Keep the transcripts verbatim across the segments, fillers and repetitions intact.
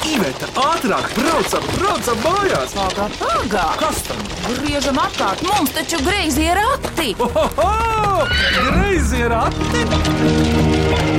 Iveta, ātrāk, braucam, braucam mājās! Pagā, pagā! Kas tam? Griežam apkārt, mums taču greizi ir rati! Ohoho! Greizi ir rati!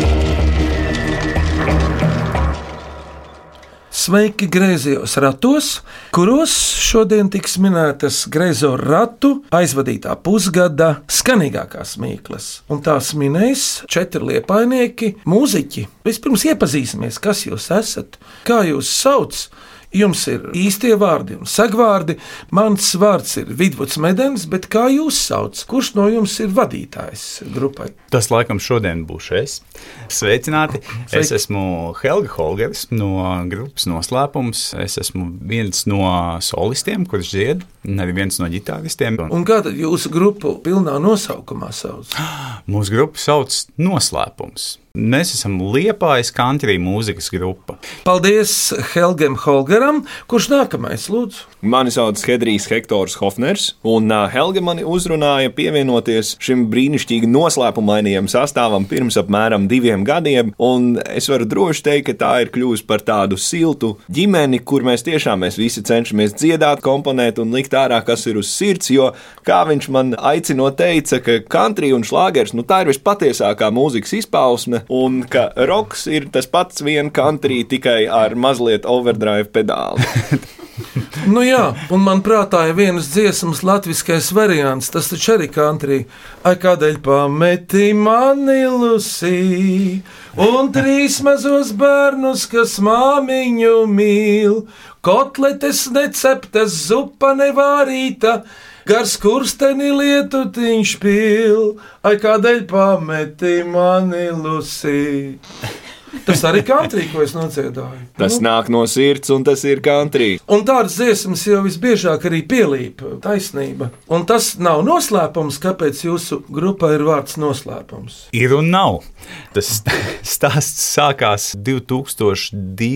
Sveiki griezījos ratos, kuros šodien tiks minētas greizo ratu aizvadītā pusgada skanīgākās mīklas. Un tās minēs četri liepainieki, mūziķi. Vispirms iepazīsimies, kas jūs esat, kā jūs sauc. Jums ir īstie vārdi un sagvārdi. Mans vārds ir Vidvuds Medens, bet kā jūs sauc? Kurš no jums ir vadītājs grupai? Tas laikam šodien būšu es. Sveicināti! Sveiki. Es esmu Helga Holgers no grupas Noslēpums. Es esmu viens no solistiem, kurš dzied, un arī viens no ģitāristiem. Un kā tad jūsu grupu pilnā nosaukumā sauc? Mūsu grupu sauc Noslēpums. Mēs esam Liepājas country mūzikas grupa. Paldies Helgam Holgeram. Kurš nākamais, lūdzu? Mani sauc Hedrijs Hektors Hofners, un uh, Helga mani uzrunāja pievienoties šim brīnišķīgi noslēpumainajam sastāvam pirms apmēram diviem gadiem, un es varu droši teikt, ka tā ir kļuvusi par tādu siltu ģimeni, kur mēs tiešām mēs visi cenšamies dziedāt, komponēt un likt ārā, kas ir uz sirds, jo, kā viņš man aicinot teica, ka country un šlāgers, nu tā ir vispatiesākā mūzikas izpausme, un ka roks ir tas pats vien country, tikai ar mazliet overdrive pedāli. Nu jā, un man prātā ir vienas dziesmas latviskais variants, tas taču arī country. Ai, kādēļ pameti mani Lucy, un trīs mazos bērnus, kas māmiņu mīl, kotletes neceptas, zupa nevārīta, gars kursteni lietutiņš pil. Ai, kādēļ pameti mani Lucy. Tas arī country, ko es nodziedāju. Tas nu? nāk no sirds, un tas ir country. Un tādas dziesmas jau visbiežāk arī pielīp, taisnība. Un tas nav noslēpums, kāpēc jūsu grupā ir vārds Noslēpums. Ir un nav. Tas stāsts sākās divi tūkstoši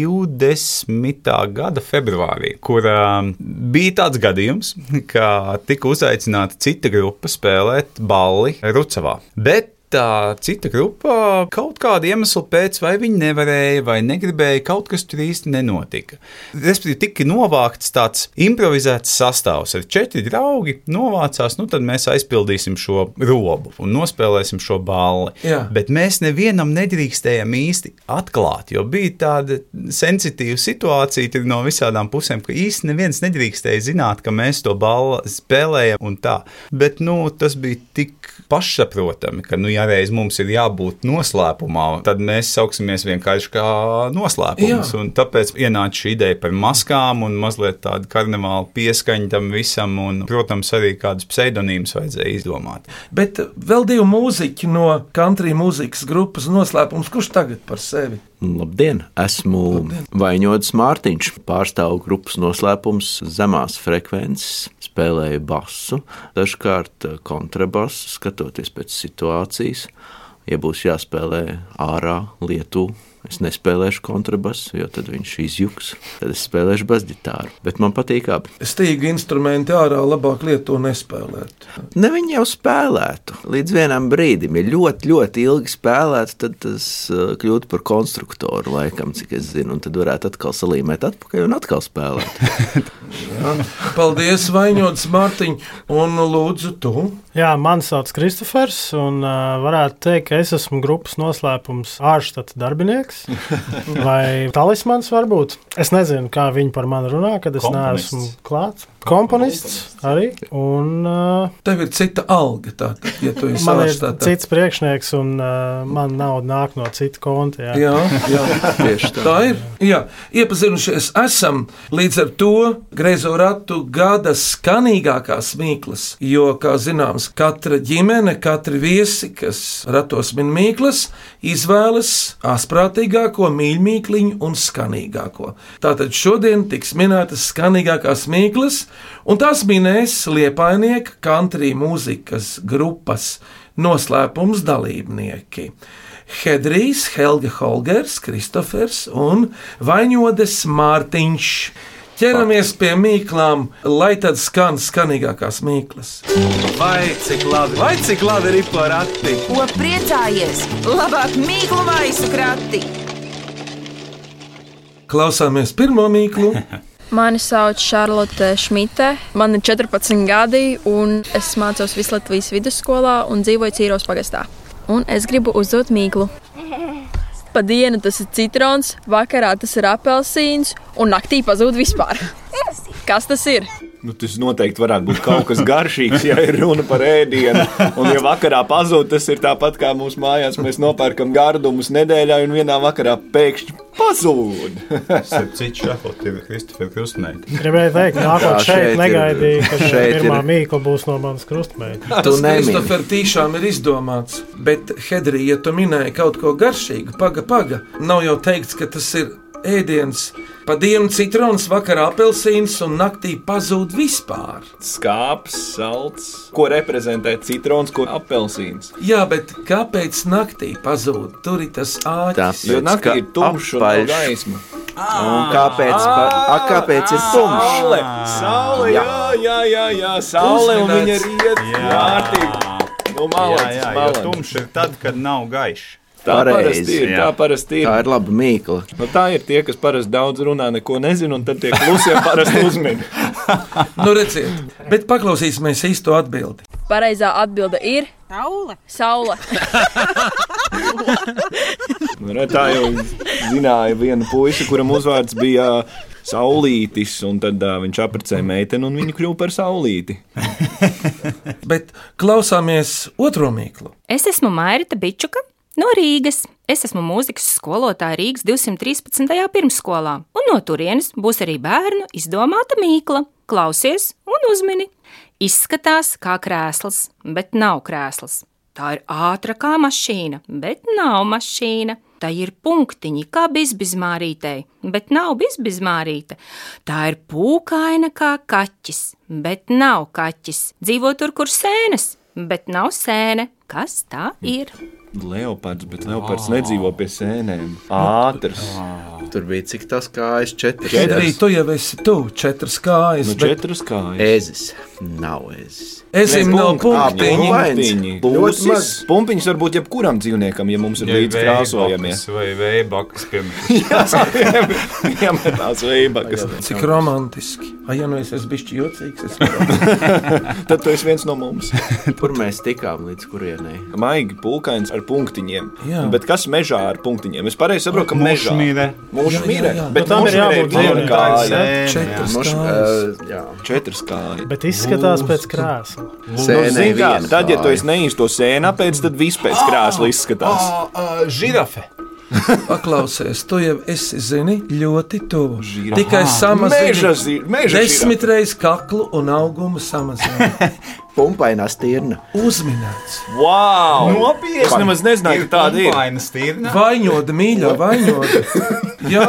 divdesmitā gada februārī, kur uh, bija tāds gadījums, ka tika uzaicināta cita grupa spēlēt balli Rucavā. Bet tā cita grupa kaut kāda iemesla pēc, vai viņi nevarēja, vai negribēja, kaut kas tur īsti nenotika. Respektīvi, tika novākts tāds improvizēts sastāvs ar četri draugi, novācās, nu tad mēs aizpildīsim šo robu un nospēlēsim šo balli. Jā. Bet mēs nevienam nedrīkstējam īsti atklāt, jo bija tāda sensitīva situācija no visādām pusēm, ka īsti neviens nedrīkstēja zināt, ka mēs to balli spēlējam un tā. Bet, nu, tas bija tik pašsaprotami, ka, nu, ja reiz mums ir jābūt noslēpumā, tad mēs sauksimies vienkārši kā noslēpums. Jā. Un tāpēc ienāca šī ideja par maskām un mazliet tādu karnevālu pieskaņu tam visam, un, protams, arī kādus pseidonīmus vajadzēja izdomāt. Bet vēl divi mūziķi no country mūzikas grupas Noslēpums. Kurš tagad par sevi? Labdien! Esmu Labdien. Vaņodis Mārtiņš, pārstāvu grupas Noslēpums zemās frekvences, spēlēju basu, dažkārt kontrabasu, skatoties pēc situācijas. Ja būs jāspēlē ārā lietu, es nespēlēšu kontrabasu, jo tad viņš izjuks, tad es spēlēšu basģitāru. Bet man patīk abi. Stīgu instrumenti ārā labāk lietu nespēlēt. Ne viņi jau spēlētu. Līdz vienam brīdim, ja ļoti, ļoti ilgi spēlētu, tad tas kļūtu par konstruktoru laikam, cik es zinu, un tad varētu atkal salīmēt atpakaļ un atkal spēlēt. Jā. Paldies, Vaņodis Mārtiņ, un lūdzu tu. Jā, mani sauc Kristofers, un uh, varētu teikt, ka es esmu grupas Noslēpums ārštata darbinieks, vai talismans varbūt. Es nezinu, kā viņi par mani runā, kad es Komponists. neesmu klāts. Komponists arī, un... Uh, Tev ir cita alga tātad, ja tu esi man ir ārštatā. cits priekšnieks, un uh, man nauda nāk no cita konta. Jā, Jā, jā. Tieši tā. Tā ir. Jā, iepazinušies esam līdz ar to greizo ratu gada skanīgākās mīklas, jo, kā zināms, katra ģimene, katri viesi, kas ratos min mīklas, izvēlas asprātīgāko, mīļmīkliņu un skanīgāko. Tātad šodien tiks minētas skanīgākās mīklas, un tās minēs liepainieka country mūzikas grupas Noslēpums dalībnieki. Hedrijs, Helga Holgers, Kristofers un Vaņodis Mārtiņš. Ķeramies pie mīklām, lai tad skan skanīgākās mīklas. Vai cik labi, vai cik labi ir pa rati? Ko priecājies? Labāk mīklu maisu krati! Klausāmies pirmo mīklu. Mani sauc Šarlote Šmite, man ir četrpadsmit gadi, un es mācos Vislatvijas vidusskolā un dzīvoju Cīros pagastā. Un es gribu uzdot mīklu. Pa dienu tas ir citrons, vakarā tas ir apelsīns, un naktī pazūd vispār. Kas tas ir? Nu, tas noteikti varētu būt kaut kas garšīgs, ja ir runa par ēdienu. Un, ja vakarā pazūd, tas ir tāpat kā mūsu mājās. Mēs nopērkam gardumus nedēļā, un vienā vakarā pēkšņi pazūd. Cits šafot ir Kristofera krustmeita. Gribēju teikt, nākot Jā, šeit, šeit negaidīju, ka šeit pirmā ir- mīkla būs no manas krustmeitas. Tas Kristofer tīšām ir izdomāts, bet, Hedrī, ja tu minēji kaut ko garšīgu, paga, paga, nav jau teikts, ka tas ir ēdiens. Pa dienu citrons, vakarā apelsīns un naktī pazūd vispār. Skāps, salds, ko reprezentē citrons, ko apelsīns. Jā, bet kāpēc naktī pazūd? Tur ir tas āķis. Tāpēc, Jo naktī ka ir tumšs un nav apaļš. gaisma. Un kāpēc, pa, a, kāpēc ir tumšs? Saule, saule, jā, jā, jā, jā, saule, un viņa riet. Kārtīgi. Nu, Jā, malacis, jā, jo malacis. tumšs ir tad, kad nav gaišs. Tā Pareizi, parasti ir, jā. tā parasti ir. Tā ir laba mīkla. Nu, tā ir tie, kas parasti daudz runā, neko nezina, un tad tie klusiem parasti uzmin. Nu, redziet, bet paklausīsimies īsto atbildi. Pareizā atbilde ir Saule. Saule. Nu, re, tā jau zināja viena puisa, kuram uzvārds bija Saulītis, un tad uh, viņš apprecēja meiteni, un viņa kļuva par Saulīti. Bet klausāmies otro mīklu. Es esmu Mairita Bičuka no Rīgas. Es esmu mūzikas skolotāja Rīgas divsimt trīspadsmitajā pirmsskolā, un no turienes būs arī bērnu izdomāta mīkla. Klausies un uzmini. Izskatās kā krēsls, bet nav krēsls. Tā ir ātra kā mašīna, bet nav mašīna. Tā ir punktiņi kā bizbizmārītei, bet nav bizbizmārīta. Tā ir pūkaina kā kaķis, bet nav kaķis. Dzīvo tur, kur sēnes, bet nav sēne. Kas tā ir? Leopards, bet leopards nedzīvo pie sēnēm. Ātrs. Tur bija cik tas kājas četras. Hedrī, tu jau esi tu, četras kājas. Nu, bet četras kājas. Ezis. Nav ezis. Ezim Ne, nav punkti. punktiņi. Pumpiņi. Ļoti Lūsis. maz. Pumpiņas var būt jebkuram dzīvniekam, ja mums ir līdz krāsojamie. Vai veibakas, piemēram. Jāmetās veibakas. Cik romantiski. Ai, ja nu es esmu bišķi jocīgs, es varu. Tad tu esi viens no mums. Kur mēs tikām līdz kurienei? Maigi pulkains ar punktiņiem. Jā. Bet kas mežā ar punktiņiem? Es pareizi saprotu, ka mežā. Mušmīre. Mūžu Jā, jā, mīre. jā. Bet Nu, tam ir mušmīre jābūt viena dzīvniekam. kāja. Četras Muš, kājas. uh, jā. Četras kājas. Bet izskatās pēc krēsla. Nu, Sēnei zini kā, viena tad, ja tu kāja. esi neīsto sēnu apēdis, tad viss pēc krēsla izskatās. Žirafe. Paklausies, tu jau esi, zini, ļoti tuvu. Žirafa. Tikai Meža samazini zi- meža desmit reizes kaklu un augumu samazini. Pumpainā stirna. Uzminēts. Wow! Nopietni. Es nemaz nezināju, ka tāda ir. Pumpaina stirna. Vainoda, mīļā, vainoda. Jā,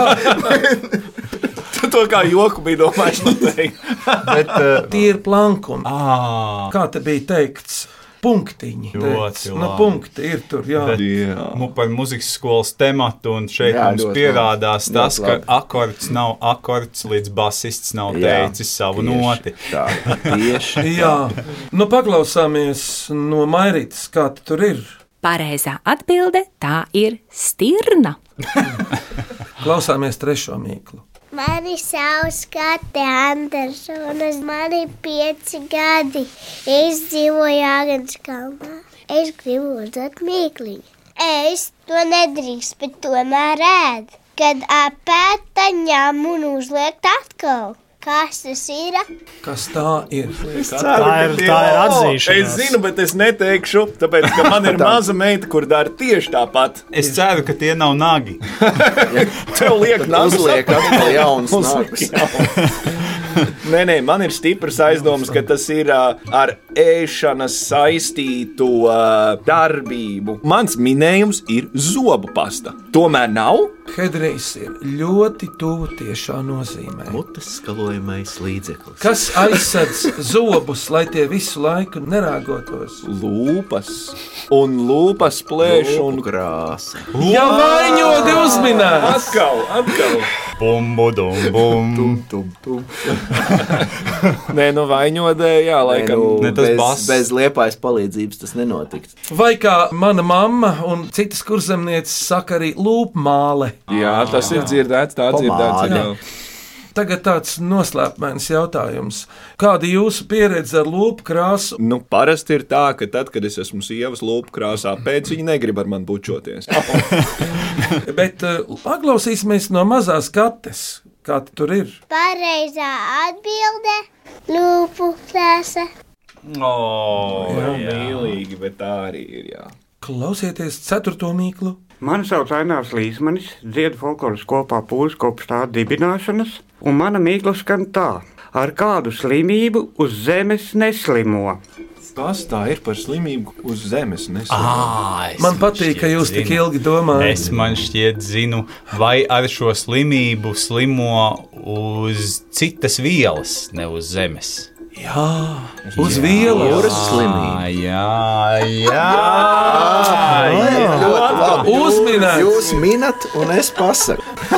Tu to kā joku bija domājis noteikti. Bet, uh, tie ir plankumi. ā, Kā te bija teikts? Punktiņi. Ļoti teikts. Nu, labi. punkti ir tur, jā. Bet- Jā. mu par muzikas skolas tematu, un šeit Jā, mums ļoti pierādās labi. tas, Ļoti ka labi. akords nav akords, līdz basists nav Jā, teicis savu tieši noti. Tā, tieši. Jā, nu paklausāmies no Mairītas, kā tu tur ir. Pareizā atbilde tā ir stirna. Klausāmies trešo mīklu. Mani sauc Kate Andersona, man ir pieci gadi. Es dzīvoju Āgenskalnā. Es gribu uzdot mīkliņu. Es to nedrīkst, bet tomēr ēd. Kad apēta ņem un uzliek atkal. Kas tas ir? Kas tā ir? Tā ir, tā ir atzīšana. Es zinu, bet es neteikšu, tāpēc, ka man ir maza meita, kur dara tieši tāpat. Es ceru, ka tie nav nagi. Tev liek Uzliek atkal jauns nags. Nē, nē, man ir stipras aizdomas, ka tas ir uh, ar ēšanas saistītu uh, darbību. Mans minējums ir zobu pasta. Tomēr nav? Hedrijs ir ļoti tuvu tiešā nozīmē. Mutes skalojamais līdzeklis. Kas aizsadz zobus, lai tie visu laiku nerāgotos? Lūpas. Un lūpas plēš un krāsa. Jā, vainodi uzminēts! Atkal, atkal. Bumbu, dum, bum. Tum, tum, tum. Nē, nu vaņodē, jā, laikam. Nu, Ne, tas bez, bass. bez liepājas palīdzības tas nenotiks. Vai kā mana mamma un citas kurzemnieces saka arī lūpmāle. Jā, tas ir dzirdēts, tā dzirdēts. Pomāde. Jā. Tagad tāds noslēpmains jautājums. Kāda ir jūsu pieredze ar lūpu krāsu? Nu, parasti ir tā, ka tad, kad es esmu sievas lūpu krāsā, pēc viņa negrib ar mani bučoties. Bet uh, paklausīsimies no mazās kates. Kā tur ir? Pareizā atbilde - lūpu krāsa. Oh, Jā, mīlīgi, bet tā arī ir, jā. Klausieties ceturto mīklu. Mani sauc Ainārs Līsmanis, dziedu folkloras kopā pūles kopš tā dibināšanas, un mana mīkla skan tā: ar kādu slimību uz zemes neslimo? Kas tā ir par slimību uz zemes? Ah, Man patīk, ka jūs tik ilgi domājat. Es man šķiet zinu, vai ar šo slimību slimo uz citas vielas, ne uz zemes. Jā, uz vielas. Jūras slimība. Jā, jā, jā. Uzminēts. Jūs minat, un es pasaku.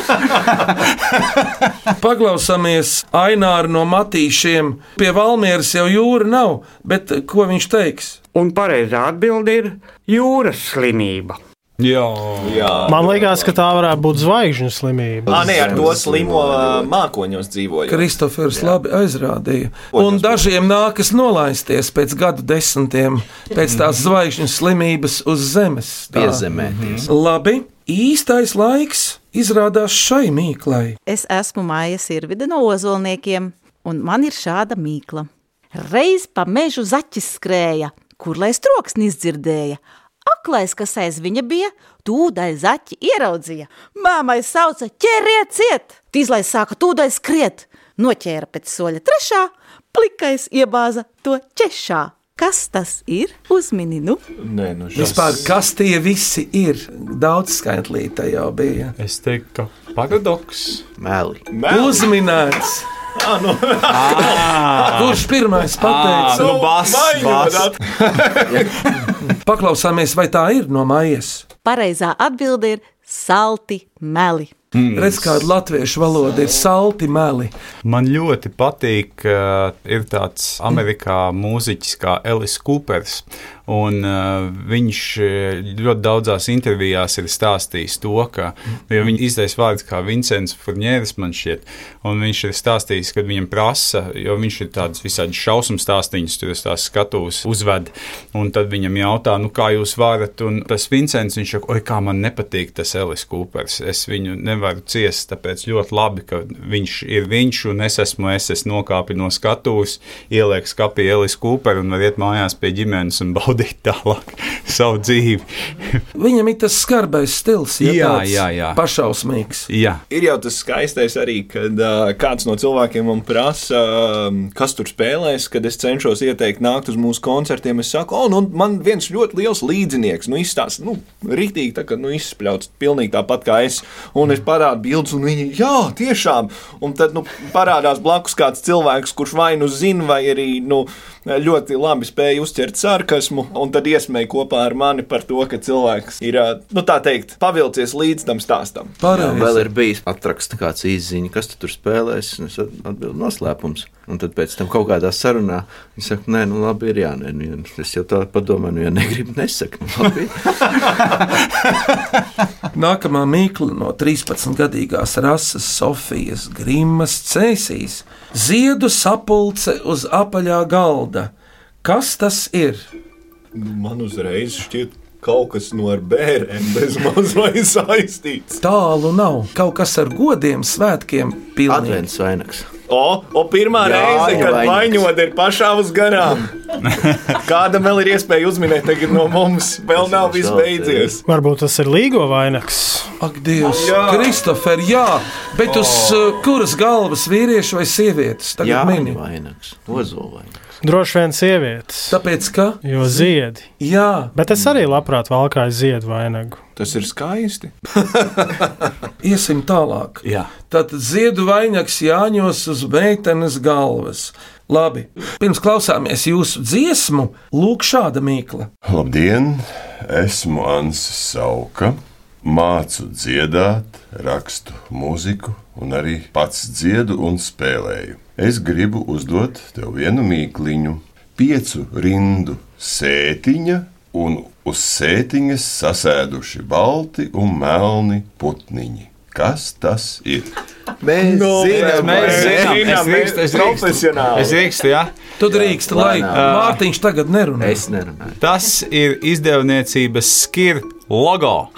Paklausāmies Aināru no Matīšiem. Pie Valmieras jau jūra nav, bet ko viņš teiks? Un pareizā atbilde ir jūras slimība. jā. Jā. Man liekas, ka tā varētu būt zvaigžņu slimība. Ā, nē, ar to slimo ā, mākoņos dzīvoja. Kristofers labi aizrādīja. Un dažiem nākas nolaisties pēc gadu desmitiem pēc tās zvaigžņu slimības uz zemes. Tā. Piezemēties. Labi, īstais laiks izrādās šai mīklai. Es esmu Maija Sirvide no Ozolniekiem, un man ir šāda mīkla. Reiz pa mežu zaķis skrēja, kur lai troksni izdzirdēja. Aklais, kas aiz viņa bija, tūdaļ zaķi ieraudzīja. Māmai sauca: ķeriet ciet! Tīzlais sāka tūdaļ skriet. Noķēra pēc soļa trešā, plikais iebāza to ķešā. Kas tas ir? Uzmini, nu? Nē, nu šis. Vispār, kas tie visi ir? Daudz skaitlīte jau bija. Es teiktu, ka paradoks. Meli. Uzminēts. Ah, nu. Kurš pirmais pateica? Nu, bas, bas. Paklausāmies, vai tā ir no Maijas. Pareizā atbilde ir salti meli. Mm. Redz, kāda latviešu valoda ir salti meli. Man ļoti patīk, ka ir tāds Amerikā mūziķis kā Ellis Coopers. Un, uh, viņš ļoti daudzās intervijās ir stāstījis to, ka viņa izdejas vārds kā Vincents Furnieris, man šķiet, un viņš ir stāstījis, kad viņam prasa, jo viņš ir tāds visādi šausmu stāstīņus, tur es tās skatūs uzved, un tad viņam jautā, nu kā jūs varat, un tas Vincents, viņš saka, oi, kā man nepatīk tas Ellis Coopers, es viņu nevaru ciest, tāpēc ļoti labi, ka viņš ir viņš, un es esmu es, es nokāpi no skatūs, ieliek skapī Ellis Cooper un var iet mājās pie ģimenes un baudīt tālāk savu dzīvi. Viņam ir tas skarbais stils, ja Jā, tāds jā, jā. pašausmīgs. Jā. Ir jau tas skaistais arī, kad uh, kāds no cilvēkiem man prasa, uh, kas tur spēlēs, kad es cenšos ieteikt nākt uz mūsu koncertiem. Es saku, oh, nu, man viens ļoti liels līdzinieks, nu, izstāsta, nu, rītīgi, tā kā, nu, izspļauts pilnīgi tāpat kā es, un es parādu bildes, un viņi, jā, tiešām, un tad, nu, parādās blakus kāds cilvēks, kurš vai nu zina, vai arī, nu, ļoti labi spēja uzķert sarkasmu, un tad iesmēja kopā ar mani par to, ka cilvēks ir, nu tā teikt, pavilcies līdz tam stāstam. Jā, vēl ir bijis atraksta kāds izziņa, kas tu tur spēlēs, un es atbildu noslēpums. Un tad pēc tam kaut kādā sarunā viņi saka, nē, nu labi ir, jā, nē, nu, es jau tā padomāju, nu, ja negribu, nesaka, nu labi. Nākamā mīkla no trīspadsmitgadīgās rases Sofijas Grimmas Cēsīs. Ziedu sapulce uz apaļā galda. Kas tas ir? Man uzreiz šķiet kaut kas no ar bērēm bez maz vai saistīts. Tālu nav. Kaut kas ar godiem svētkiem pilnīgi. Advents vainags. O, o pirmā Jā, reize, kad vainags. vaņoda ir pašā uz garām. Kādam vēl ir iespēja uzminēt tagad no mums? Vēl nav viss beidzies. Varbūt tas ir līgo vainags. Ak, Dievs, Jā. Kristofer, jā, bet uz uh, kuras galvas vīriešu vai sievietes? Jā, Tagad mini. vainags. Ozola vainags. Droši vien sievietes. Tāpēc, ka? Jo ziedi. Jā. Bet es arī labprāt valkāju ziedu vainagu. Tas ir skaisti. Iesim tālāk. Jā. Tātad ziedu vainags jāņos uz meitenes galvas. Labi, pirms klausāmies jūsu dziesmu, lūk šāda mīkla. Labdien, esmu Ansis Sauka. mācu dziedāt, rakstu mūziku un arī pats dziedu un spēlēju. Es gribu uzdot tev vienu mīkliņu, piecu rindu sētiņa un uz sētiņas sasēduši balti un melni putniņi. Kas tas ir? Mēs no, zinām, mēs zinām, zinām, es drīkstu, es drīkstu, es drīkstu, jā. Tu drīksti, lai Mārtiņš tagad nerunā. Es nerunāju. Tas ir izdevniecības skir logo.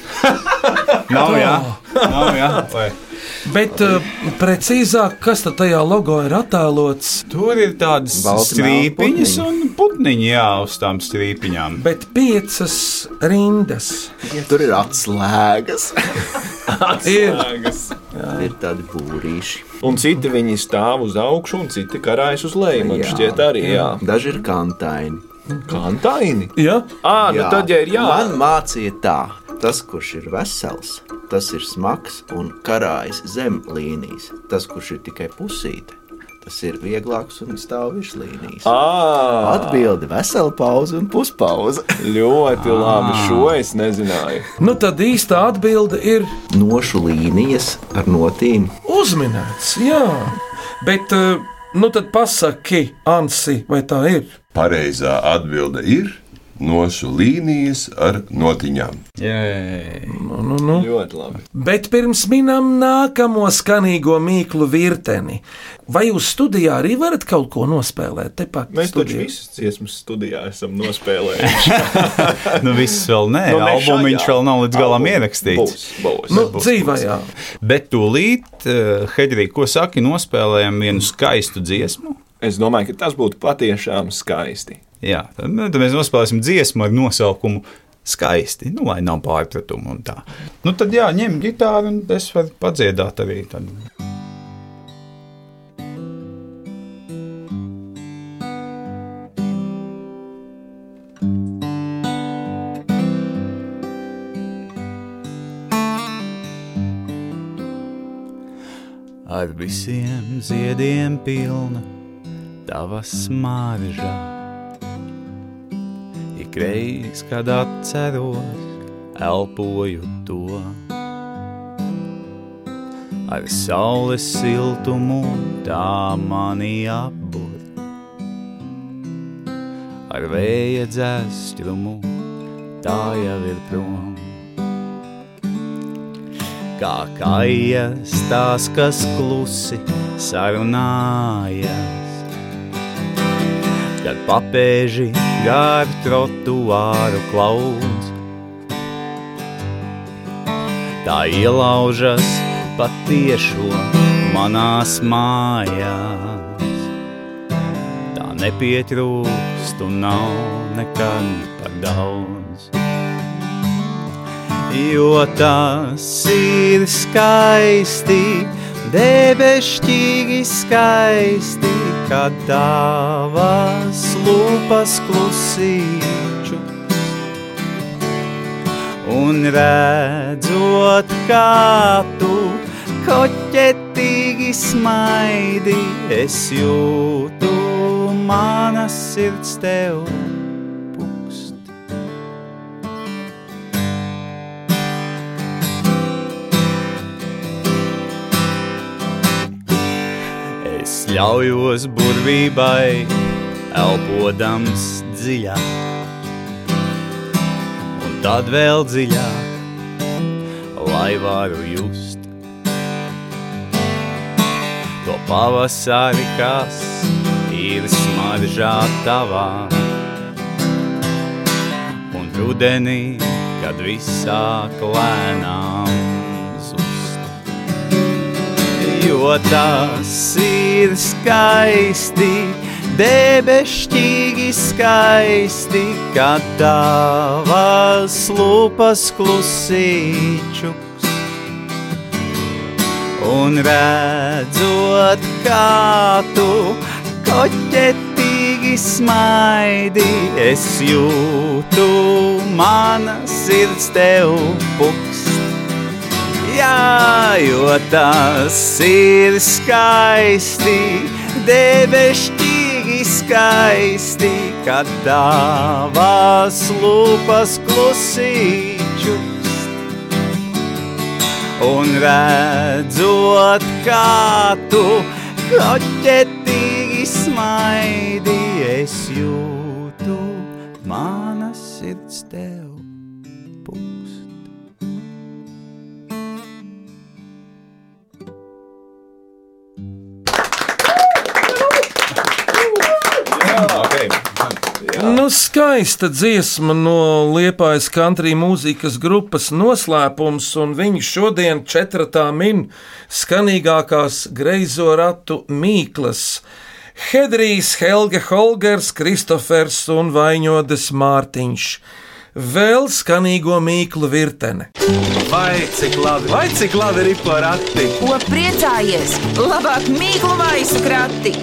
Nav, jā. Nav, jā. Vai. Bet uh, precīzāk, kas tad tajā logo ir attēlots? Tur ir tādas Balti strīpiņas melni un putniņi, jā, uz tām strīpiņām. Bet piecas rindas. Tur ir atslēgas. Ir. Ir tādi būrīši. Un citi viņi stāv uz augšu, un citi karājas uz leju. Man šķiet arī, jā. Daži ir kantaini. Kantaini? Jā. Ā, nu tad, ja ir jā. Man mācīja tā, tas, kurš ir vesels, tas ir smags un karājas zem līnijas. Tas, kurš ir tikai pusīte, tas ir vieglāks un stāv virs līnijas. Ā, Atbildi vesela pauze un puspauze. ļoti labi, šo es nezināju. Nu tad īstā atbilde ir Nošu līnijas ar notīm. uzminēts, jā. Bet, uh, nu tad pasaki, Ansi, vai tā ir? Pareizā atbilde ir nošu līnijas ar notiņām. Jē. Nu, nu, nu. Ļoti labi. Bet pirms minam nākamo skanīgo mīklu virteni, vai jūs studijā arī varat kaut ko nospēlēt? Tepat Mēs taču studijā. visas dziesmas studijā esam nospēlējuši. Nu, viss vēl nē, Nu, ne albumiņš šajā. vēl nav līdz galam Albumi. ierakstīts. Būs, būs. Nu, būs, dzīvē, būs. jā. Bet tūlīt, uh, Hedrī, ko saki, nospēlējam vienu skaistu dziesmu? Es domāju, ka tas būtu patiešām skaisti. Jā, tad, tad mēs nospēlēsim dziesmu ar nosaukumu Skaisti, nu, lai nav pārpratumu un tā. Nu, tad jā, ņem ģitāru un es varu padziedāt arī tad. Ar visiem ziediem pilna tava smarža. Ikreiz, kad atceros, elpoju to. Ar saules siltumu tā mani apbur. Ar vēja dzēstrumu tā jau ir prom. Kā kājas tās, kas klusi sarunājas, kad papēži gar trotuāru klaudz. Tā ielaužas patiešo manās mājās. Tā nepietrūkst un nav nekad par daudz. Jo tas ir skaisti, debešķīgi skaisti, kad tavas lūpas klusīču. Un redzot, kā tu koķetīgi smaidi, es jūtu, mana sirds tev pukst. Es ļaujos burvībai, elpodams dziļāk, un tad vēl dziļāk, lai varu just to pavasari, kas ir smaržā tavā, un rudenī, kad viss sāk lēnām zust. Jo tas ir skaisti, debešķīgi skaisti, kad tavas lūpas klusīčuks. Un redzot, kā tu koķetīgi smaidi, es jūtu, mana sirds tev pukst. Jā, jo tas ir skaisti, debešķīgi skaisti, kad tavas lūpas klusīčukst. un redzot, kā tu kloķetīgi smaidi, es jūtu, mana sirds tev pūst. Okay. Nu, skaista dziesma no Liepājas country mūzikas grupas Noslēpums, un viņi šodien četratā min skanīgākās greizo ratu mīklas. Hedrijs, Helge Holgers, Kristofers un Vaiņodes Mārtiņš. Vēl skanīgo mīklu virtene. Vai cik labi, vai cik labi ir porakti? Ko priecājies? Labāk mīklu maisu krati!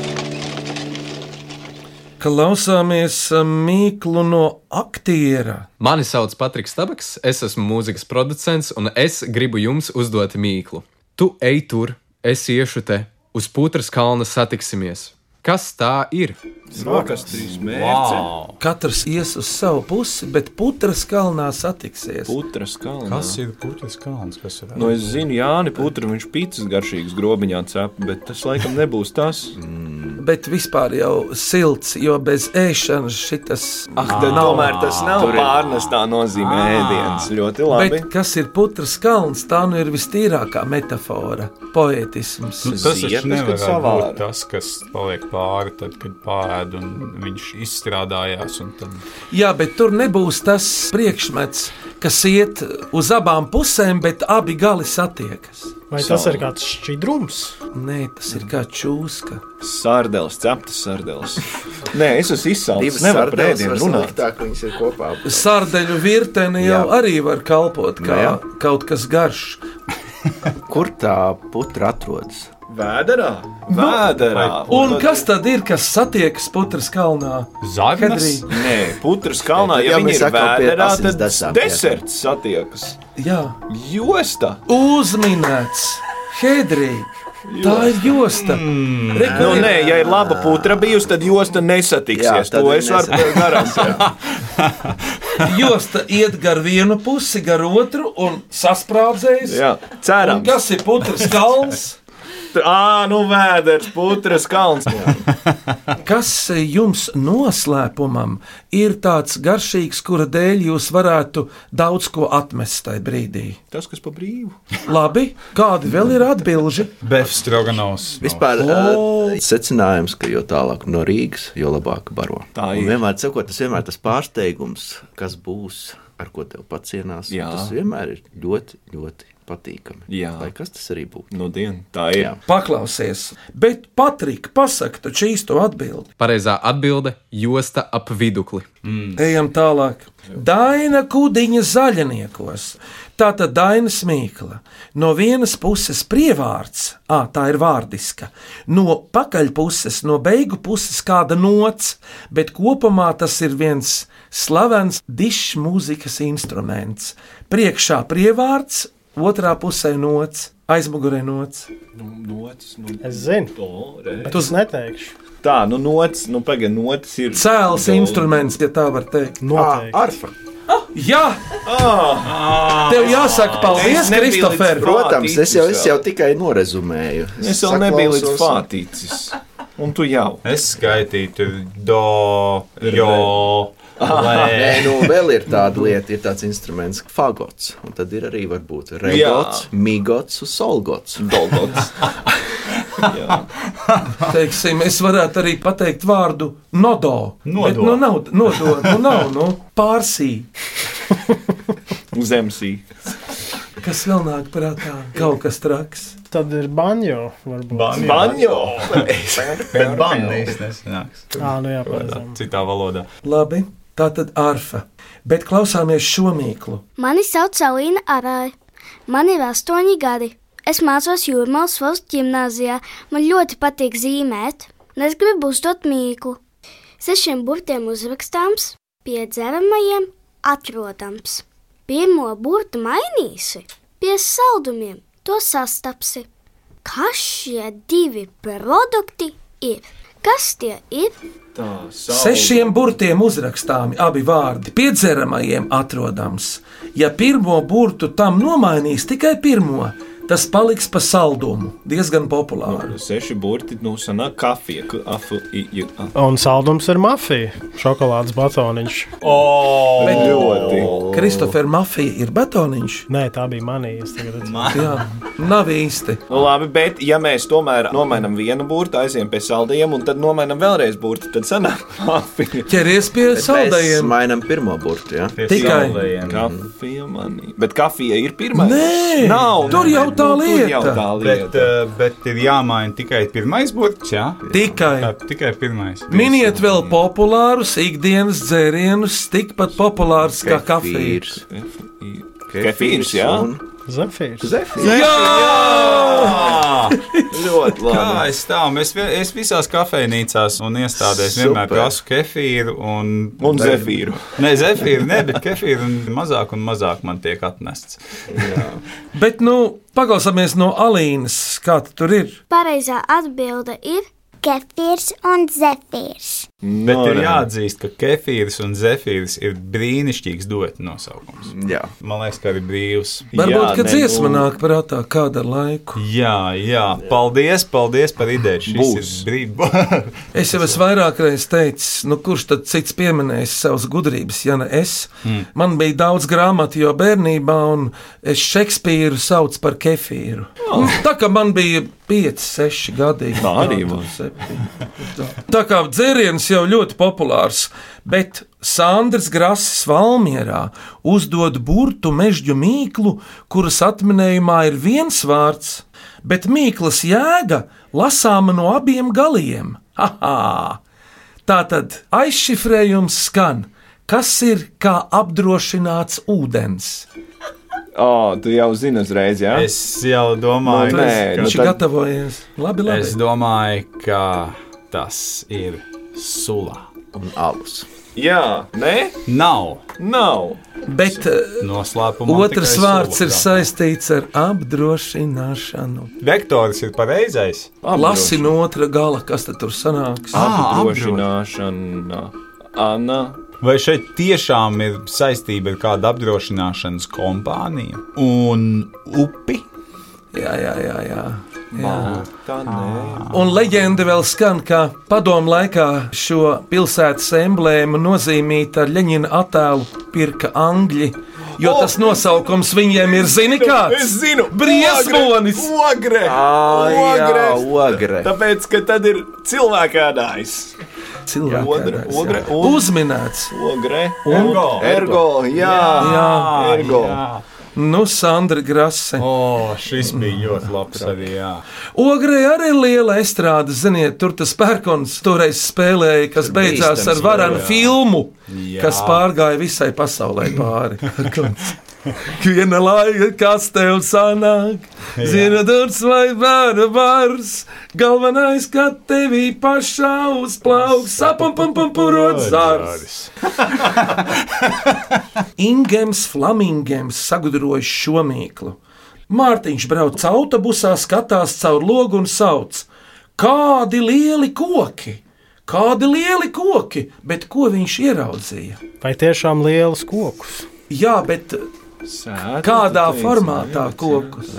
Klausāmies mīklu no aktiera. Mani sauc Patriks Stabaks, es esmu mūzikas producents un es gribu jums uzdot mīklu. Tu ej tur, es iešu te, uz Putras kalna satiksimies. Kas tā ir? Rokas trīs mērķi. Wow. Katrs ies uz savu pusi, bet Putras kalnā satiksies. Putras kalnā. Kas ir Putras kalns? Kas ir? Nu, es zinu, Jāni Putra, viņš pīcis garšīgas grobiņā cep, bet tas laikam nebūs tas. Mm. Bet vispār jau silts, jo bez ēšanas šitas... Ah, tad tomēr tas nav pārnestā nozīmē ēdienas. Ļoti labi. Bet kas ir Putras kalns, tā nu ir vistīrākā metafora, poetisms. Nu, tas taču nevar būt tas, kas paliek pāri, tad, kad pārēd un viņš izstrādājās. Un tad... Jā, bet tur nebūs tas priekšmets, kas iet uz abām pusēm, bet abi gali satiekas. Vai tas ir kāds šķidrums? Nē, tas ir kā čūska. Sārdeles, ceptas sārdeles. Nē, es esmu izsalcis, nevar par ēdienu runāt. Tā, ka viņas ir kopā. Sārdeļu virtene jau Jā. arī var kalpot kā Jā. kaut kas garš. Kur tā putra atrodas? Vēderā? Vēderā. Un kas tad ir, kas satiekas Putras kalnā? Zagnas? Nē, Putras kalnā, ja, ja viņi ir vēderā, tad desam, deserts satiekas. Jā. Josta. Uzminēts. Hedrī. Tā ir josta. Mm. Reku, nu, nē, ja ir laba putra bijusi, tad josta nesatiksies. Jā, to es varu garantēt. Josta iet gar vienu pusi, gar otru un sasprādzējas. Jā, cerams. Un kas ir Putras kalns? Ā, nu vēders, Putras kalns. Kas jums noslēpumam ir tāds garšīgs, kura dēļ jūs varētu daudz ko atmest tajā brīdī? Tas, kas pa brīvu. Labi, kādi vēl ir atbilži? Bef Stroganovs. Vispār oh. secinājums, ka jo tālāk no Rīgas, jo labāk baro. Tā ir. Un vienmēr, sakot, tas vienmēr tas pārsteigums, kas būs, ar ko tev pacienās, tas vienmēr ir ļoti, ļoti patīkami. Jā. Lai kas tas arī būtu. Nu, dien, tā ir. Jā. Paklausies, bet Patrika, pasaka taču īsto atbildi. Pareizā atbilde – josta ap vidukli. Mm. Ejam tālāk. Daina Kudiņa zaļniekos. Tātad Daina Smīkla. No vienas puses prievārds, ā, tā ir vārdiska, no pakaļpuses, no beigu puses kāda nots, bet kopumā tas ir viens slavens dišs mūzikas instruments. Priekšā prievārds, otrā pusē nots, aizmugurē nots. Nu, nots nu, es zinu, to, bet es neteikšu. Tā, nu nots, nu pagaid, nots ir... Cēls do... instruments, ja tā var teikt. Noteikti. À, arfa. Ah, jā! Ah, Tev jāsaka paldies, Kristofer. Protams, es jau, es jau tikai norezumēju. Es, es vēl nebiju līdz fātīcis. Un tu jau. Es skaitītu do, jo... Nē, nu vēl ir tāda lieta, ir tāds instruments fagots, un tad ir arī varbūt regots, Jā. migots un solgots. Dolgots. Teiksim, es varētu arī pateikt vārdu nodo. Nodo. Bet, nu nav, nodo, nu nav, nu pārsī. Zemsī. Kas vēl nāk prātā? Kaut kas traks. Tad ir banjo, varbūt. Banjo? banjo. Bet banjo nesanāks. Ā, nu jā, pareizām. Citā valodā. Labi. Tā tad arfa, bet klausāmies šo mīklu. Mani sauc Alīna Arāja. Man ir astoņi gadi. Es mācos Jūrmalas valsts ģimnāzijā. Man ļoti patīk zīmēt, un es gribu uzdot mīklu. Sešiem burtiem uzrakstāms, pie dzeramajiem atrodams. Pirmo burtu mainīsi, pie saldumiem to sastapsi. Kas šie divi produkti ir? Kas tie ir? Tā, Sešiem burtiem uzrakstāmi abi vārdi, piedzeramajiem atrodams. Ja pirmo burtu tam nomainīs tikai pirmo, tas paliks pa saldumu. Diezgan populāri. Nu, seši burti, nu, sanāk kafija. Afu, i, i, a. Un saldums ir mafija, šokolādes batoniņš. Oh, Bet ļoti. Kristofer, mafija ir batoniņš? Nē, tā bija manija. Jā, nav īsti. Nu, labi, bet ja mēs tomēr nomainam vienu burtu, aiziem pie saldajiem un tad nomainam vēlreiz burtu, tad sanāk mafija. Ķeries pie saldajiem. Mēs mainām pirmo burtu, jā? Tikai. Kafija manī. Bet kafija ir pirmais? Nē, nav. tur jau tā Nu, tur jau lieta. tā Bet, lieta. uh, bet ir jāmaina tikai pirmais burts, jā? Tikai. Tā, tikai pirmais. Miniet vēl populārus ikdienas dzērienus, tikpat populārus kā kafija. Kefīrs. Kefīrs, jā? un Zefīrs. Zefīrs. Jā! Ļoti Kā labi. es tā, es, vi- es visās kafejnīcās un iestādēs vienmēr Super. prasu kefīru un... Un zefīru. Nē, zefīru, ne, bet kefīru un mazāk un mazāk man tiek atnests. Bet, nu, paklausāmies no Alīnas, kā tu tur ir. Pareizā atbilde ir kefīrs un zefīrs. Bet ir jāatzīst, ka kefīrs un zefīrs ir brīnišķīgs dueta nosaukums. Jā. Man liekas, ka arī brīvs. Varbūt, Jā, ka ne, dziesma nu- nāk prātā kāda ar laiku. Jā, jā, paldies, paldies par ideju. Šis Būs. ir brīd... Es jau esmu vairāk reiz teicis, nu kurš tad cits pieminējis savas gudrības, ja ne es. Mm. Man bija daudz grāmatu jau bērnībā, un es Šekspīru saucu par kefīru. Oh. Tā kā man bija pieci, seši gadi. Tā arī man. Tā kā dzēriens jau ļoti populārs, bet Sandrs Grasis Valmierā uzdod burtu mežģu mīklu, kuras atminējumā ir viens vārds, bet mīklas jēga lasāma no abiem galiem. Haha! Tātad aizšifrējums skan, kas ir kā apdrošināts ūdens. O, tu jau zini uzreiz, jā? Es jau domāju, Nu, nē, ka- Viņš ir tad- gatavojies. Labi, labi. Es domāju, ka tas ir sula. Un alus. Jā, nē? Nav. Nav. Bet uh, Noslēpumā otrs tikai vārds sula, ir jā. saistīts ar apdrošināšanu. Vektors ir pareizais. Lasi no otra gala, kas tad tur sanāks. Ah, Apdrošināšana. Anna. Vai šeit tiešām ir saistība ar kādu apdrošināšanas kompāniju un upi? Jā, jā, jā. jā. jā. Tā nē. Un leģenda vēl skan, ka padomu laikā šo pilsētas emblēmu nozīmīta ar Ļeņina attēlu pirka Angļi, jo tas nosaukums viņiem ir, zini kāds? Es zinu! Briesmonis! Ogre! Ā, jā, ogre. Tāpēc, ka tad ir cilvēkēdājs. Cilvēkēdājs, Ogre, jā. ogre, un- Uzminēts. Ogre. Ergo. Ergo, jā. Jā. Ergo. Jā. Nu, Sandra Grase. O, šis bija ļoti labs arī, jā. Ogrē arī ir liela estrāde, ziniet, tur tas pērkons toreiz spēlēja, kas beidzās Bīstams ar varanu vēl, jā. filmu, Jā. kas pārgāja visai pasaulē pāri. Viena laika, kas tev sanāk, zina durs vai bāra bars, galvenais, ka tevī pašā uzplauks, sapam pam pam purot zars. Ingems Flamingems sagudroja šo mīklu. Mārtiņš brauc autobusā, skatās caur logu un sauc: kādi lieli koki! Kādi lieli koki! Bet ko viņš ieraudzīja? Vai tiešām lielus kokus? Jā, bet Sēta, kādā tu teici, formātā jā, kokus?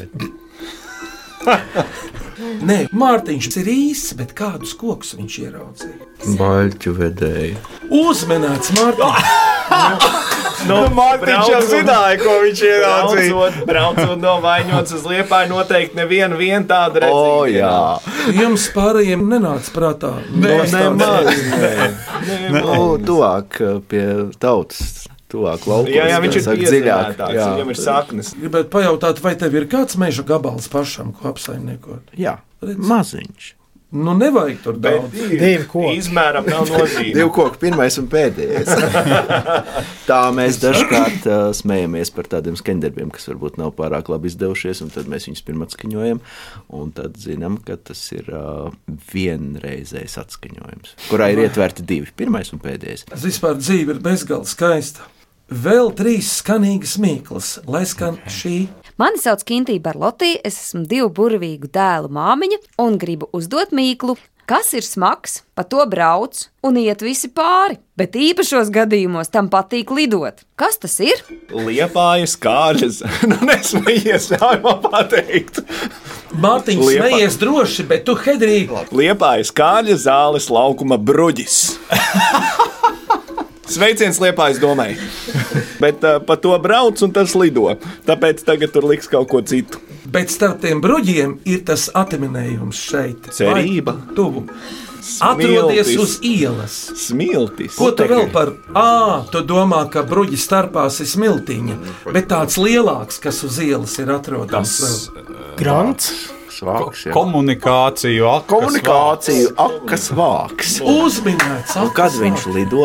Nē, Mārtiņš ir īsts, bet kādus kokus viņš ieraudzīja? Baļķu vedēju. Uzmanīts, Mārtiņš! Nu, Mārtiņš jau zināja, ko viņš ieraudzīja. Braucot, braucot no Vaņotas uz Liepāju, noteikti nevienu vien tādu redzīju. O, jā. Jums pārējiem nenāca prātā. Nē, nostāties. nemaz. Nu, tuvāk uh, pie tautas, tuvāk laukos. Jā, jā, viņš ir saka, dziļāks, Jā, viņam ir saknes. Gribētu pajautāt, vai tev ir kāds meža gabals pašam, ko apsaimniekot? jā. Redz. Maziņš. Nu, nevajag tur Bet daudz. Divi koki. izmēram nav nozīme. Divu koku, pirmais un pēdējais. Tā mēs dažkārt uh, smējamies par tādiem skaņdarbiem, kas varbūt nav pārāk labi izdevušies, un tad mēs viņus pirmā atskaņojam, un tad zinām, ka tas ir uh, vienreizējs atskaņojums, kurā ir ietverti divi, pirmais un pēdējais. Vispār dzīve ir bezgalīgi skaista. Vēl trīs skanīgas mīklas, lai skan šī. Mani sauc Kintība Barlotī, es esmu divu burvīgu dēlu māmiņa un gribu uzdot mīklu, Kas ir smags, pa to brauc un iet visi pāri, bet īpašos gadījumos tam patīk lidot. Kas tas ir? Liepājas kārļas. Nu, nesmējies, ļauj man pateikt. Mārtiņš smejies droši, bet tu, Hedrī. Liepājas kārļas zāles laukuma bruģis. Sveiciens Liepājas domai. Bet uh, pa to brauc un tas lido. Tāpēc tagad tur liks kaut ko citu. Bet starp tiem bruģiem ir tas atminējums šeit. Cerība. Vai tuvu. Atrodies uz ielas. Smiltis. Ko tu vēl par? Ā, tu domā, ka bruģi starpās ir smiltiņa, bet tāds lielāks, kas uz ielas ir atrodams vēl. Grants. Vāks, Ko, komunikāciju, akas komunikāciju, akas vāks. Uzminēts, akas kad viņš lido?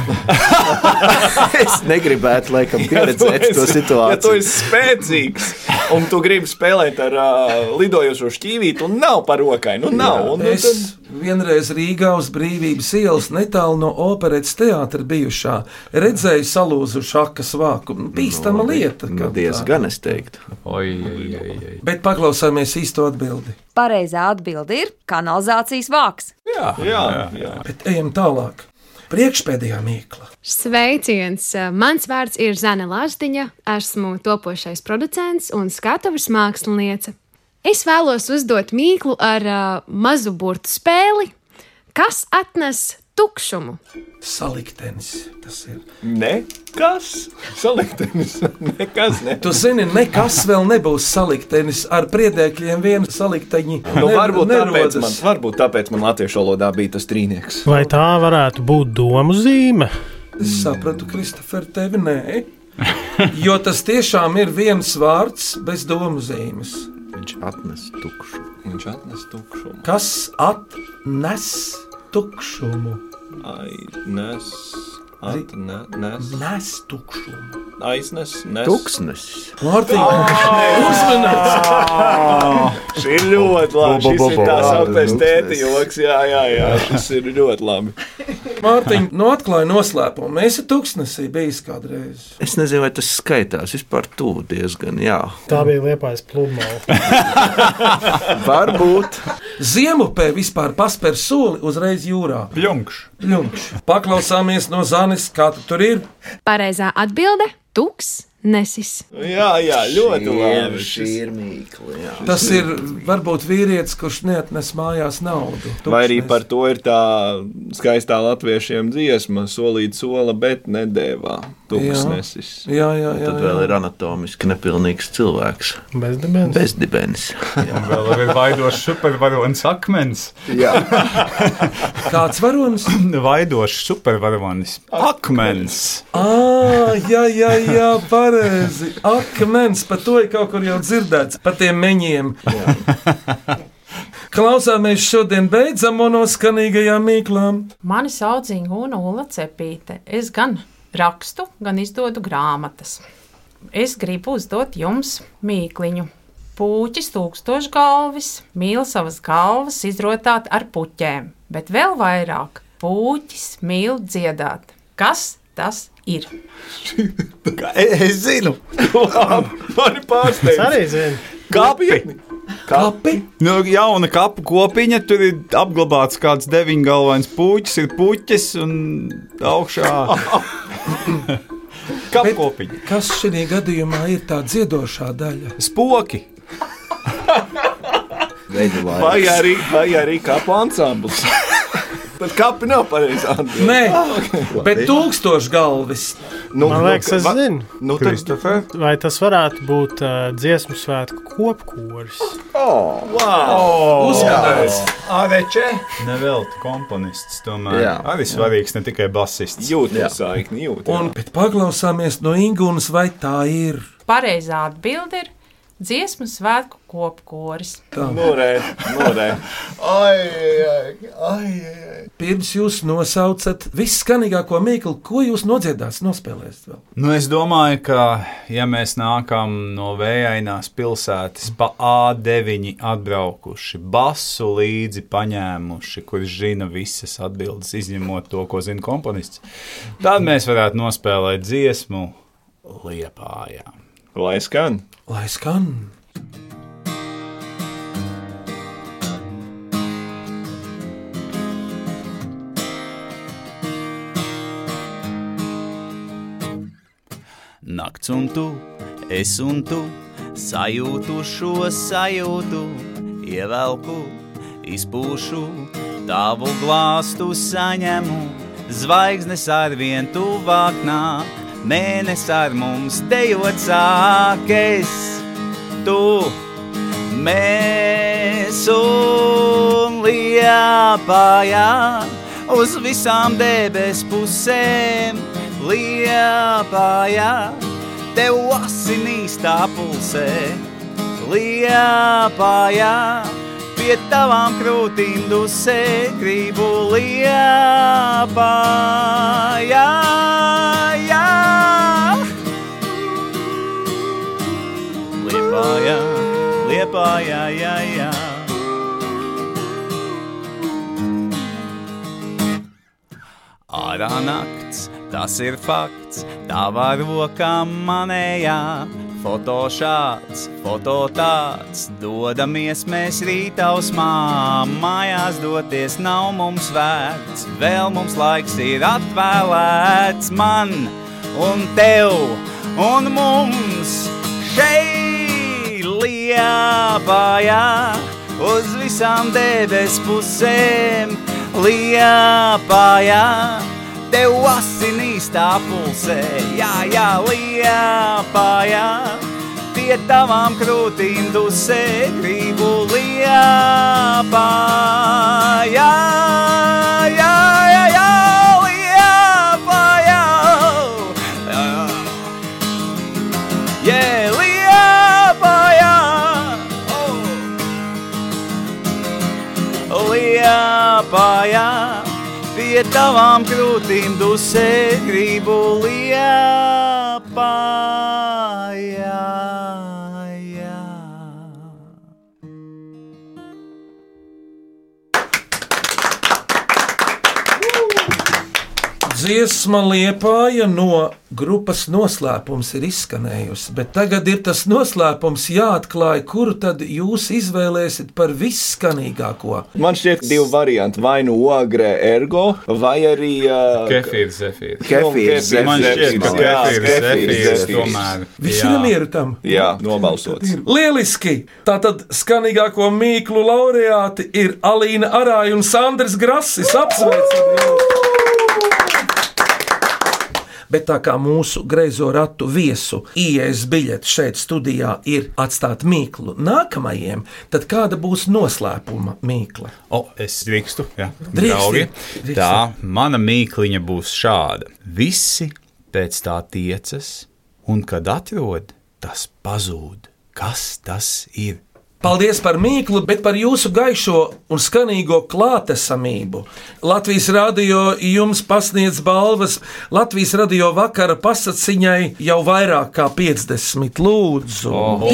Es negribētu, laikam, pieredzēt ja to situāciju. Ja tu esi spēcīgs un tu gribi spēlēt ar uh, lidojošo šķīvīti un nav par rokai, nu nav. Un, es tad... vienreiz Rīgā uz Brīvības ielas netālu no operetes teātra bijušā redzēju salūzušu akas vāku. Bīstama no, lieta. Nu, diezgan es teiktu. Oi, oi, oi, oi. Bet paklausāmies īsto atbildi. Pareizā atbilde ir kanalizācijas vāks. Jā, jā, jā. Bet ejam tālāk. Priekšpēdējā mīkla. Sveiciens! Mans vārds ir Zane Lazdiņa, esmu topošais producents un skatuves māksliniece. Es vēlos uzdot mīklu ar uh, mazu burtu spēli, kas atnes tukšumu. Saliktenis tas ir. Nekas? Saliktenis? Nekas ne. Tu zini, nekas vēl nebūs saliktenis. Ar priedēkļiem vienu salikteņi nu, ne, varbūt, nerodas. tāpēc man, varbūt tāpēc man latviešu valodā bija tas trīnieks. Vai tā varētu būt domu zīme? Es sapratu, Kristofer, tevi nē. Jo tas tiešām ir viens vārds bez domu zīmes. Viņš atnes tukšumu. Viņš atnes tukšumu. Kas atnes tukšumu? Ai, nes, atne, nes. Nes tukšumu. Aiznes, nes. Tuksnes. Mārtiņ, uzmanīts. Šī ir ļoti labi. Šis ir tā sauktais tēti joks. Jā, jā, jā. Šis ir ļoti labi. Mārtiņ, no atklāja noslēpumu. Mēs ir tuksnesī bijis kādreiz. Es nezinu, vai tas skaitās. Vispār tuvu diezgan, jā. Tā bija Liepājas pludmale. Varbūt. Ziemupē vispār pasper soli uzreiz jūrā. Ļunkš. Ļunkš. Paklausāmies no Zanes, kā tu tur ir. Pareizā atbilde - tuks. Nesis. Jā, jā, ļoti labi. Šī ir mīkla, jā. Tas ir varbūt vīrietis, kurš neatnes mājās naudu. Vai arī par to ir tā skaistā latviešiem dziesma, solīt sola, bet nedēvā. Tuksnesis. Jā, jā, jā. Tad vēl ir anatomiski nepilnīgs cilvēks. Bezdibens. Bezdibens. Jā, vēl ir vaidošs supervaronis akmens. Jā. Kāds varonis? Vaidošs supervaronis akmens. Ā, jā, jā, jā, pareizi. Akmens, par to ir kaut kur jau dzirdēts, par tiem meņiem. Klausāmies šodien beidzamo no skanīgajām mīklām. Mani sauc Ingūna Ulla Cepīte. Es gan rakstu, gan izdodu grāmatas. Es gribu uzdot jums mīkliņu. Pūķis tūkstošgalvis mīl savas galvas izrotāt ar puķēm, bet vēl vairāk pūķis mīl dziedāt. Kas tas ir? Es zinu. Mani pārsteidz. Es arī zinu. Kapi. Kapi? Nu, jauna kapu kopiņa, tur ir apglabāts kāds deviņgalvains puķis, ir puķis un augšā kapu kopiņa. Kas šī gadījumā ir tā dziedošā daļa? Spoki. Vai arī, vai arī kapu ansambls. Bet kapi nav pareizā atbilde. Nē, bet tūkstošgalvis. Nu, Man liekas, es zinu. Nu, Kristofer? Vai tas varētu būt uh, dziesmu svētku kopkoris? Oh, wow! Uzmanīts. Āreče. Nevelti komponists, tomēr. Jā. Arī svarīgs, ne tikai basists. Jūt to saikni, jūt. Un, bet paklausāmies no Ingūnas, vai tā ir? Pareizā atbilde ir dziesmu svētku kopkoris. Norē, norē. Ai, ai, ai, ai. Pirms jūs nosaucat visskanīgāko mīklu, ko jūs nodziedās, nospēlēsiet vēl? Nu, es domāju, ka, ja mēs nākam no vējainās pilsētas pa A deviņi atbraukuši, basu līdzi paņēmuši, kurš zina visas atbildes, izņemot to, ko zina komponists, tad mēs varētu nospēlēt dziesmu Liepājā. Lai skan. Lai skan. nakts un tu, es un tu, sajūtu šo sajūtu, ievelku, izpūšu, tavu glāstu saņemu, zvaigznes arvien tuvāk nāk, mēnes ar mums dejot sāk, es, tu, mēs un Liepājā, uz visām debes pusēm, Liepājā, tev asinīs tā pulsē, Liepājā, pie tavām krūtīm dusē, gribu Liepājā, jā. Liepājā, Liepājā, jā, jā. Ārā nakts, tas ir fakts, tavā rokā manējā, foto šāds, foto tāds, dodamies mēs rītausmā, mājās doties nav mums vērts, vēl mums laiks ir atvēlēts man un tev un mums šeit Liepājā, uz visām debes pusēm, Liepājā, tev asinīs tā pulsē, jā, jā, Liepājā, pie tavām krūtīm dusē, gribu Liepājā, jā, jā, jā, Liepājā, yeah, Liepājā, oh. Liepājā, pie tavām krūtīm dusē, gribu Liepājā, jā. Dziesma Liepāja no grupas Noslēpums ir izskanējusi, bet tagad ir tas noslēpums jāatklāj, kuru tad jūs izvēlēsiet par visskanīgāko. Man šķiet divi varianti, vai nu ogre ergo, vai arī... Uh, Kefīrs, zefīrs. Kefīrs, zefīrs. Man šķiet, ka kefīrs, zefīrs tomēr. Visi ir mieru tam? Jā, nobalsots. Lieliski! Tātad skanīgāko mīklu laureāti ir Alīna Arāja un Sandrs Grasis. Apsveicam jūs! Bet tā kā mūsu greizo ratu viesu ieejas biļete šeit studijā ir atstāt mīklu nākamajiem, tad kāda būs noslēpuma mīkla? O, es drīkstu, jā. Drīksti. Draugi. Tā, mana mīkliņa būs šāda. Visi pēc tā tiecas, un kad atrod, tas pazūd. Kas tas ir? Paldies par mīklu, bet par jūsu gaišo un skanīgo klātesamību. Latvijas radio jums pasniedz balvas Latvijas radio vakara pasaciņai jau vairāk kā piecdesmit. Lūdzu, oh.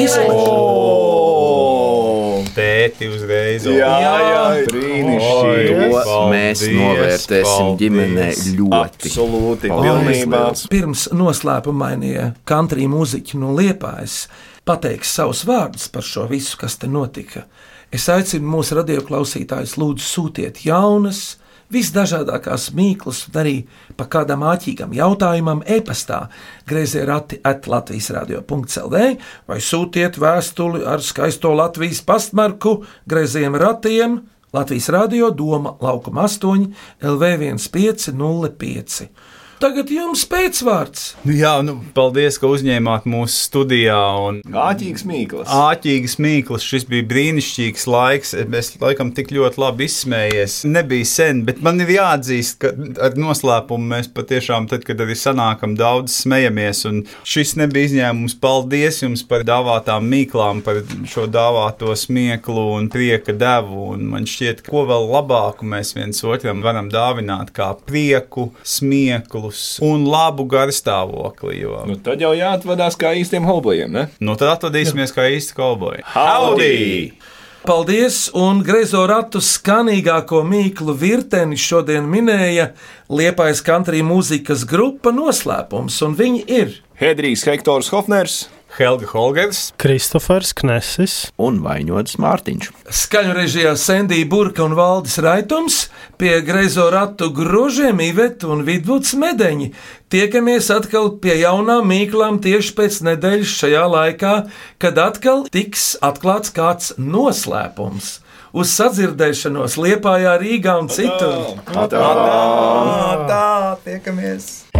izlaižu! Tēti uzreiz. Jā, jā, brīnišķīgi. To mēs novērtēsim ģimenē ļoti. Absolūti, pilnībā. Pirms noslēpumainie country mūziķi no Liepājas pateiks savus vārdus par šo visu, kas te notika. Es aicinu mūsu radioklausītājus lūdzu sūtiet jaunas, visdažādākās mīklas un arī pa kādam āķīgam jautājumam e-pastā greizie rati at latvijas radio punkts el de vai sūtiet vēstuli ar skaisto Latvijas pastmarku greiziem ratiem Latvijas radio Doma laukuma astoņi L V viens pieci nulle pieci. Tagad jums pēcvārds. Jā, nu, paldies, ka uzņēmāt mūsu studijā. Un... Āķīgs mīklas. Āķīgs mīklas. Šis bija brīnišķīgs laiks. Es laikam tik ļoti labi izsmējies. Nebija sen, bet man ir jāatzīst, ka ar noslēpumu mēs patiešām, tad, kad arī sanākam, daudz smejamies. Un šis nebija izņēmums. Paldies jums par dāvātām mīklām, par šo dāvāto smieklu un prieka devu. Un man šķiet, ko vēl labāku mēs viens otram varam dāvināt kā prieku, smieklu un labu garstāvokli. Jo... Nu, tad jau jāatvadās kā īstiem holbojiem, ne? Nu, tad atvadīsimies kā īsti holboji. Howdy! Paldies, un greizo ratu skanīgāko mīklu virteni šodien minēja Liepājas country mūzikas grupa Noslēpums, un viņi ir Hedrijs Hektors Hofners, Helga Holgers, Kristofers Knesis un Vaiņots Mārtiņš. Skaņu režijā Sendija Burka un Valdis Raitums, pie greizo ratu grožiem Iveta un Vidvuds Medeņi. Tiekamies atkal pie jaunām mīklām tieši pēc nedēļas šajā laikā, kad atkal tiks atklāts kāds noslēpums. Uz sadzirdēšanos Liepājā, Rīgā un citur. Tā, tā, tiekamies!